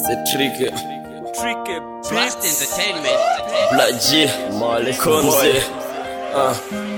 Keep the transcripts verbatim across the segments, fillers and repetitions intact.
C'est tricky. Tricky Blast Entertainment. Black G, Konze. Ah.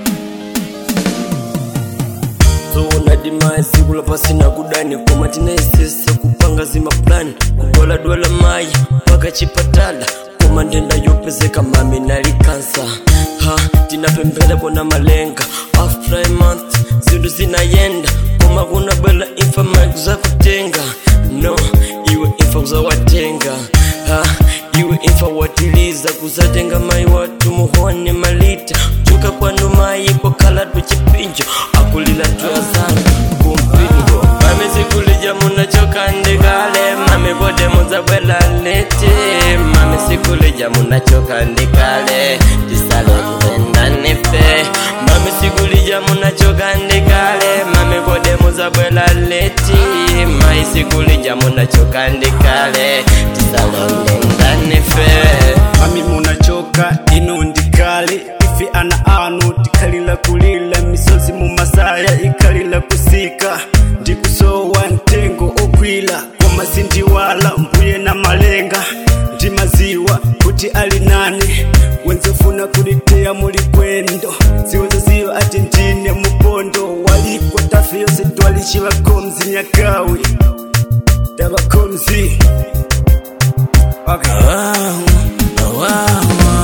Tuona dimai sikula pasi na kudani kwa matina isese kupanga zima plan kubola dola mai paka chipatala kwa mandenda yopezeka mami nalikansa ha tinapembele bona malenga after a month zindu zinayenda kuma kuna bela infa maguza kutenga no iwe infa kuzawatenga ha iwe infa watiliza kuzatenga mai watu muhone malita tuka kwa numai kwa kala tuchipinjo akulila tuazana kumpingo mame sikulija muna choka ndekale mame bode muza bwela lete mame sikulija muna choka ndekale tisale kuenda nefe mame sikulija muna choka ndekale mame bode muza bwela lete mai sikulija muna choka ndekale tisale kuenda nefe mami muna choka inu ndikale ifi ana anu tikalila kulila misozi mu masaya ikalila kusika ndikusowa ntengo okwila kwa masindi wala mbuye na malenga ndi maziwa kuti ali nani wenzefuna kulitea muli kwendo ziwezo ziwa ati ndine mupondo walikwa tafi yose twalichiwa komzi nyakawi daba komzi okay. Wow, wow,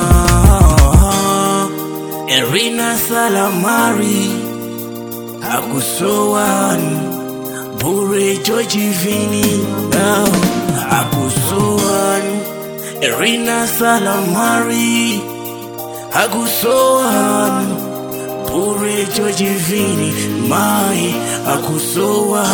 wow. Erina Salamari Akusoan Bure Georgie Vini oh. Akusoan Erina Salamari Akusoan Bure Georgie Vini Mai Akusoan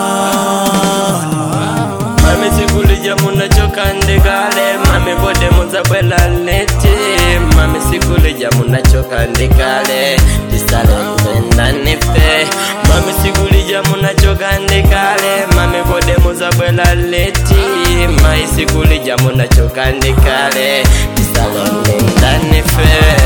mame sikulija muna choka ndekale mame bode muza bwela lete mame sikulija muna choka ndekale tisale kuenda nefe mame sikulija muna choka ndekale mame bode muza bwela lete mai sikulija muna choka ndekale tisale kuenda nefe